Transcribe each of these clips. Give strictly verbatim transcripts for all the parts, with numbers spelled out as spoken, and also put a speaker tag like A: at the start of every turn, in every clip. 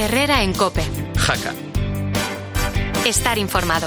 A: Herrera en COPE.
B: Jaca.
A: Estar informado.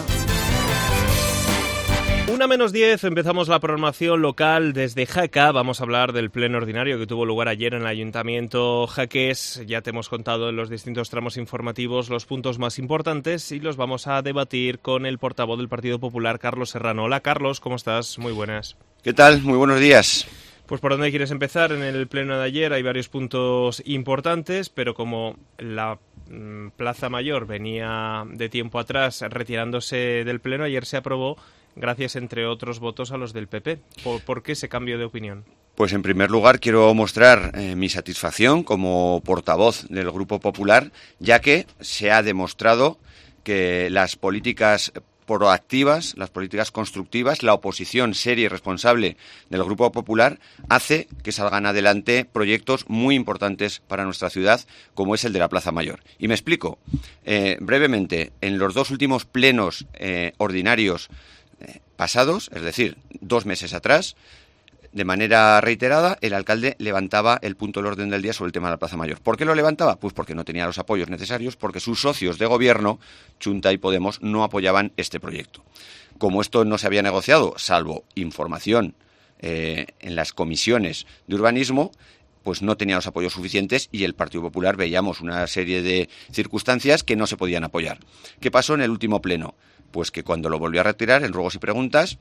B: Una menos diez, empezamos la programación local desde Jaca. Vamos a hablar del pleno ordinario que tuvo lugar ayer en el Ayuntamiento jaqués. Ya te hemos contado en los distintos tramos informativos los puntos más importantes y los vamos a debatir con el portavoz del Partido Popular, Carlos Serrano. Hola Carlos, ¿cómo estás? Muy buenas.
C: ¿Qué tal? Muy buenos días.
B: Pues ¿por dónde quieres empezar? En el pleno de ayer hay varios puntos importantes, pero como la mm, Plaza Mayor venía de tiempo atrás retirándose del pleno, ayer se aprobó gracias, entre otros votos, a los del P P. ¿Por, por qué ese cambio de opinión?
C: Pues en primer lugar quiero mostrar eh, mi satisfacción como portavoz del Grupo Popular, ya que se ha demostrado que las políticas proactivas, las políticas constructivas, la oposición seria y responsable del Grupo Popular hace que salgan adelante proyectos muy importantes para nuestra ciudad, como es el de la Plaza Mayor. Y me explico. Eh, brevemente, en los dos últimos plenos eh, ordinarios eh, pasados, es decir, dos meses atrás, de manera reiterada, el alcalde levantaba el punto del orden del día sobre el tema de la Plaza Mayor. ¿Por qué lo levantaba? Pues porque no tenía los apoyos necesarios, porque sus socios de gobierno, Chunta y Podemos, no apoyaban este proyecto. Como esto no se había negociado, salvo información eh, en las comisiones de urbanismo, pues no tenía los apoyos suficientes y el Partido Popular veíamos una serie de circunstancias que no se podían apoyar. ¿Qué pasó en el último pleno? Pues que cuando lo volvió a retirar, en ruegos y preguntas,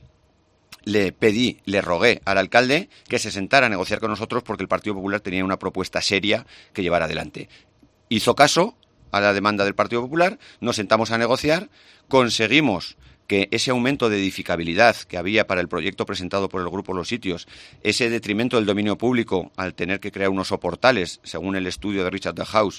C: le pedí, le rogué al alcalde que se sentara a negociar con nosotros porque el Partido Popular tenía una propuesta seria que llevar adelante. Hizo caso a la demanda del Partido Popular, nos sentamos a negociar, conseguimos que ese aumento de edificabilidad que había para el proyecto presentado por el Grupo Los Sitios, ese detrimento del dominio público al tener que crear unos soportales, según el estudio de Richard House,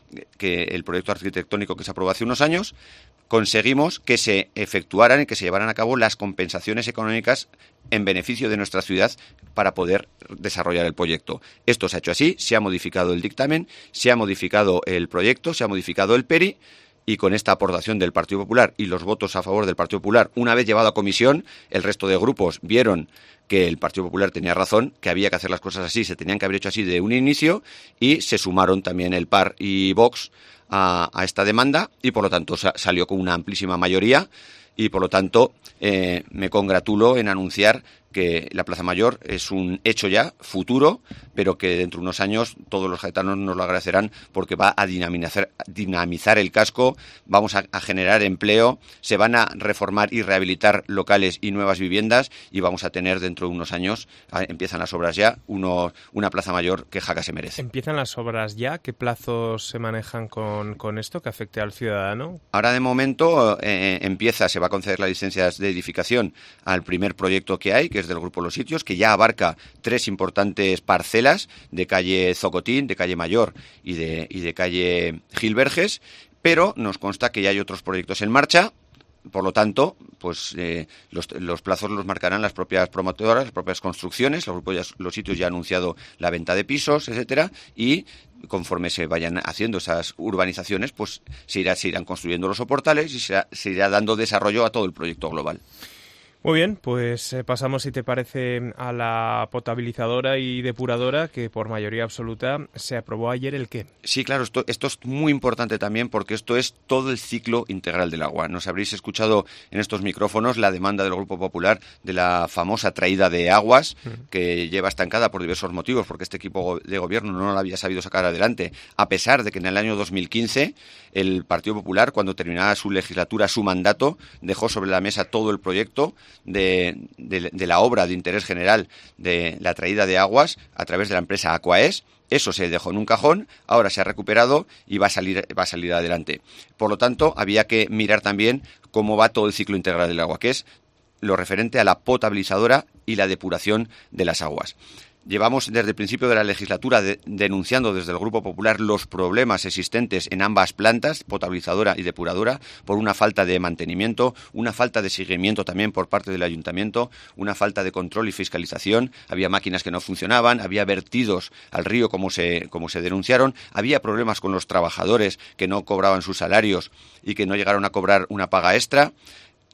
C: que el proyecto arquitectónico que se aprobó hace unos años, conseguimos que se efectuaran y que se llevaran a cabo las compensaciones económicas en beneficio de nuestra ciudad para poder desarrollar el proyecto. Esto se ha hecho así, se ha modificado el dictamen, se ha modificado el proyecto, se ha modificado el P E R I, y con esta aportación del Partido Popular y los votos a favor del Partido Popular, una vez llevado a comisión, el resto de grupos vieron que el Partido Popular tenía razón, que había que hacer las cosas así, se tenían que haber hecho así de un inicio, y se sumaron también el P A R y Vox a, a esta demanda, y por lo tanto sa- salió con una amplísima mayoría, y por lo tanto eh, me congratulo en anunciar que la Plaza Mayor es un hecho ya, futuro, pero que dentro de unos años todos los jaetanos nos lo agradecerán porque va a dinamizar, dinamizar el casco, vamos a, a generar empleo, se van a reformar y rehabilitar locales y nuevas viviendas y vamos a tener dentro de unos años, a, empiezan las obras ya, uno, una Plaza Mayor que Jaca se merece.
B: ¿Empiezan las obras ya? ¿Qué plazos se manejan con, con esto que afecte al ciudadano?
C: Ahora de momento eh, empieza, se va a conceder las licencias de edificación al primer proyecto que hay, que es del Grupo Los Sitios, que ya abarca tres importantes parcelas de calle Zocotín, de calle Mayor y de, y de calle Gilberges, pero nos consta que ya hay otros proyectos en marcha. Por lo tanto, pues eh, los, los plazos los marcarán las propias promotoras, las propias construcciones. Los grupos, ya, los sitios ya han anunciado la venta de pisos, etcétera, y conforme se vayan haciendo esas urbanizaciones, pues se, irá, se irán construyendo los soportales y se, se irá dando desarrollo a todo el proyecto global.
B: Muy bien, pues eh, pasamos, si te parece, a la potabilizadora y depuradora, que por mayoría absoluta se aprobó ayer. ¿El qué?
C: Sí, claro, esto, esto es muy importante también porque esto es todo el ciclo integral del agua. Nos habréis escuchado en estos micrófonos la demanda del Grupo Popular de la famosa traída de aguas, uh-huh. que lleva estancada por diversos motivos, porque este equipo de gobierno no la había sabido sacar adelante, a pesar de que en el año dos mil quince el Partido Popular, cuando terminaba su legislatura, su mandato, dejó sobre la mesa todo el proyecto De, de, de la obra de interés general de la traída de aguas a través de la empresa Aquaes. Eso se dejó en un cajón, ahora se ha recuperado y va a salir, va a salir adelante. Por lo tanto, había que mirar también cómo va todo el ciclo integral del agua, que es lo referente a la potabilizadora y la depuración de las aguas. Llevamos desde el principio de la legislatura de, denunciando desde el Grupo Popular los problemas existentes en ambas plantas, potabilizadora y depuradora, por una falta de mantenimiento, una falta de seguimiento también por parte del ayuntamiento, una falta de control y fiscalización. Había máquinas que no funcionaban, había vertidos al río como se, como se denunciaron, había problemas con los trabajadores que no cobraban sus salarios y que no llegaron a cobrar una paga extra.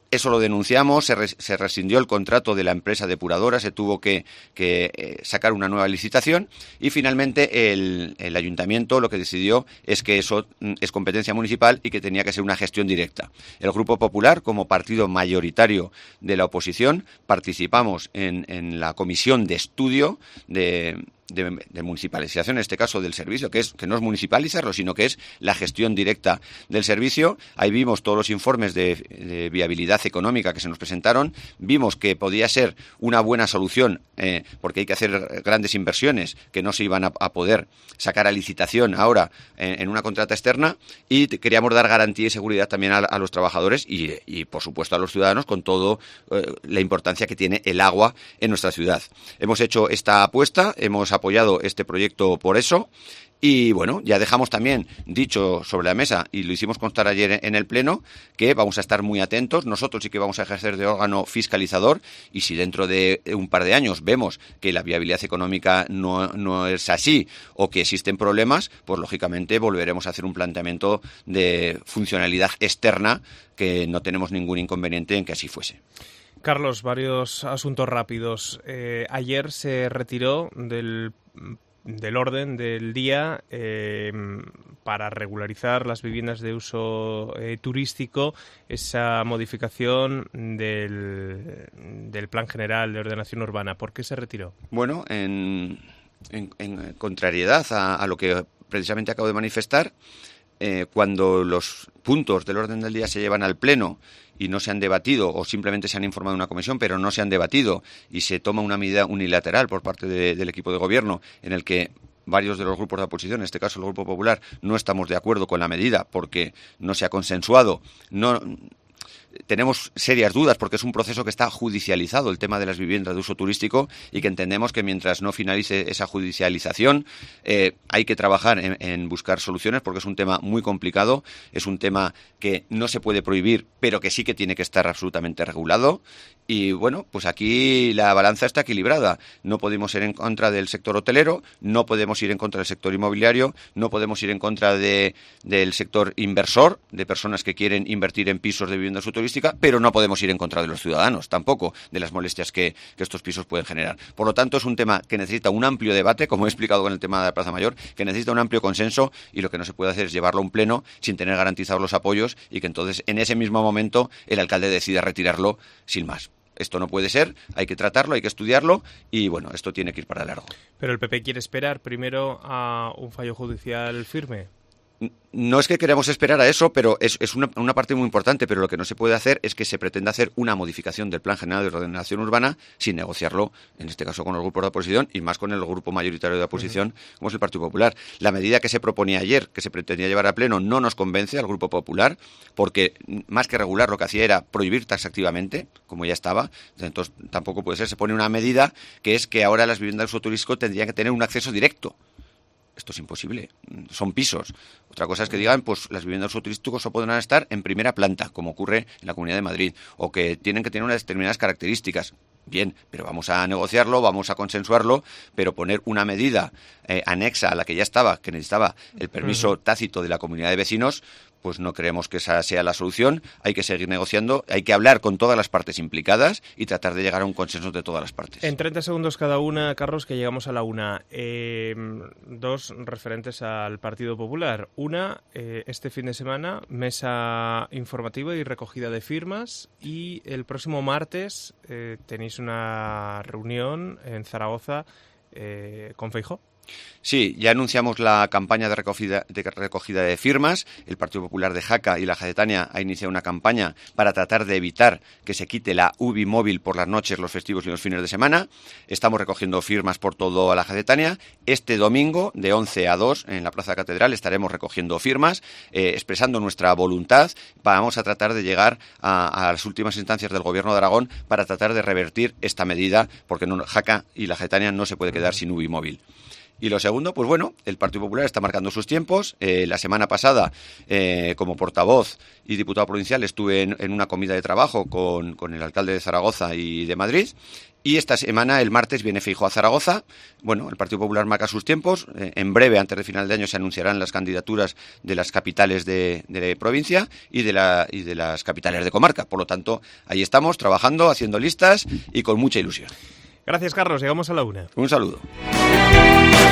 C: Eso lo denunciamos, se, res, se rescindió el contrato de la empresa depuradora, se tuvo que, que eh, sacar una nueva licitación y finalmente el, el ayuntamiento lo que decidió es que eso es competencia municipal y que tenía que ser una gestión directa. El Grupo Popular, como partido mayoritario de la oposición, participamos en, en la comisión de estudio de... De, de municipalización, en este caso del servicio, que es que no es municipalizarlo, sino que es la gestión directa del servicio. Ahí vimos todos los informes de, de viabilidad económica que se nos presentaron, vimos que podía ser una buena solución, eh, porque hay que hacer grandes inversiones que no se iban a, a poder sacar a licitación ahora en, en una contrata externa, y queríamos dar garantía y seguridad también a, a los trabajadores y, y, por supuesto, a los ciudadanos con todo eh, la importancia que tiene el agua en nuestra ciudad. Hemos hecho esta apuesta, hemos apoyado este proyecto por eso y bueno, ya dejamos también dicho sobre la mesa y lo hicimos constar ayer en el Pleno que vamos a estar muy atentos, nosotros sí que vamos a ejercer de órgano fiscalizador y si dentro de un par de años vemos que la viabilidad económica no, no es así o que existen problemas, pues lógicamente volveremos a hacer un planteamiento de funcionalidad externa que no tenemos ningún inconveniente en que así fuese.
B: Carlos, varios asuntos rápidos. Eh, ayer se retiró del, del orden del día eh, para regularizar las viviendas de uso eh, turístico esa modificación del, del Plan General de Ordenación Urbana. ¿Por qué se retiró?
C: Bueno, en, en, en contrariedad a, a lo que precisamente acabo de manifestar, eh, cuando los puntos del orden del día se llevan al Pleno y no se han debatido o simplemente se han informado en una comisión pero no se han debatido y se toma una medida unilateral por parte de, del equipo de gobierno en el que varios de los grupos de oposición, en este caso el Grupo Popular, no estamos de acuerdo con la medida porque no se ha consensuado, no... Tenemos serias dudas porque es un proceso que está judicializado, el tema de las viviendas de uso turístico, y que entendemos que mientras no finalice esa judicialización eh, hay que trabajar en, en buscar soluciones porque es un tema muy complicado, es un tema que no se puede prohibir pero que sí que tiene que estar absolutamente regulado y bueno, pues aquí la balanza está equilibrada. No podemos ir en contra del sector hotelero, no podemos ir en contra del sector inmobiliario, no podemos ir en contra de, del sector inversor, de personas que quieren invertir en pisos de vivienda de uso turística, pero no podemos ir en contra de los ciudadanos, tampoco, de las molestias que, que estos pisos pueden generar. Por lo tanto, es un tema que necesita un amplio debate, como he explicado con el tema de la Plaza Mayor, que necesita un amplio consenso y lo que no se puede hacer es llevarlo a un pleno sin tener garantizados los apoyos y que entonces en ese mismo momento el alcalde decida retirarlo sin más. Esto no puede ser, hay que tratarlo, hay que estudiarlo y, bueno, esto tiene que ir para largo.
B: ¿Pero el P P quiere esperar primero a un fallo judicial firme?
C: No es que queramos esperar a eso, pero es, es una, una parte muy importante, pero lo que no se puede hacer es que se pretenda hacer una modificación del Plan General de Ordenación Urbana sin negociarlo, en este caso con los grupos de oposición y más con el grupo mayoritario de oposición, uh-huh. como es el Partido Popular. La medida que se proponía ayer, que se pretendía llevar a pleno, no nos convence al Grupo Popular, porque más que regular lo que hacía era prohibir taxativamente, como ya estaba, entonces tampoco puede ser. Se pone una medida que es que ahora las viviendas de uso turístico tendrían que tener un acceso directo. Esto es imposible, son pisos. Otra cosa es que digan, pues las viviendas de uso turístico solo podrán estar en primera planta, como ocurre en la Comunidad de Madrid, o que tienen que tener unas determinadas características. Bien, pero vamos a negociarlo, vamos a consensuarlo, pero poner una medida eh, anexa a la que ya estaba, que necesitaba el permiso tácito de la comunidad de vecinos, pues no creemos que esa sea la solución. Hay que seguir negociando, hay que hablar con todas las partes implicadas y tratar de llegar a un consenso de todas las partes.
B: En treinta segundos cada una, Carlos, que llegamos a la una. Eh, dos referentes al Partido Popular. Una, eh, este fin de semana, mesa informativa y recogida de firmas. Y el próximo martes eh, tenéis una reunión en Zaragoza eh, con Feijóo.
C: Sí, ya anunciamos la campaña de recogida, de recogida de firmas. El Partido Popular de Jaca y la Jacetania ha iniciado una campaña para tratar de evitar que se quite la U B I móvil por las noches, los festivos y los fines de semana. Estamos recogiendo firmas por toda la Jacetania. Este domingo, de once a dos, en la Plaza Catedral, estaremos recogiendo firmas, eh, expresando nuestra voluntad. Vamos a tratar de llegar a, a las últimas instancias del Gobierno de Aragón para tratar de revertir esta medida, porque no, Jaca y la Jacetania no se puede quedar sin U B I móvil. Y lo segundo, pues bueno, el Partido Popular está marcando sus tiempos. Eh, la semana pasada, eh, como portavoz y diputado provincial, estuve en, en una comida de trabajo con, con el alcalde de Zaragoza y de Madrid. Y esta semana, el martes, viene Feijóo a Zaragoza. Bueno, el Partido Popular marca sus tiempos. Eh, en breve, antes de final de año, se anunciarán las candidaturas de las capitales de, de provincia y de, la, y de las capitales de comarca. Por lo tanto, ahí estamos, trabajando, haciendo listas y con mucha ilusión.
B: Gracias, Carlos. Llegamos a la una.
C: Un saludo.